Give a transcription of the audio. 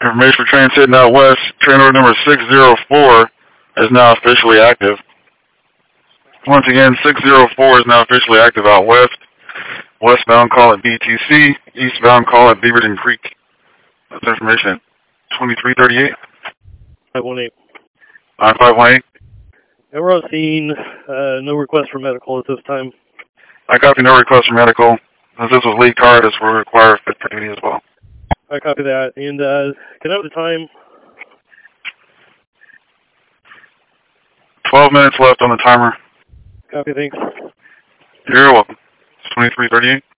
Information for trains heading out west. Train order number 604 is now officially active. Once again, 604 is now officially active out west. Westbound call at BTC. Eastbound call at Beaverton Creek. That's information at 2338. 518. 518. And we're on scene. No request for medical at this time. I copy no request for medical. Since this was Lee Card, this will require fit for duty as well. I copy that. And can I have the time? 12 minutes left on the timer. Copy, thanks. You're welcome. It's 2338.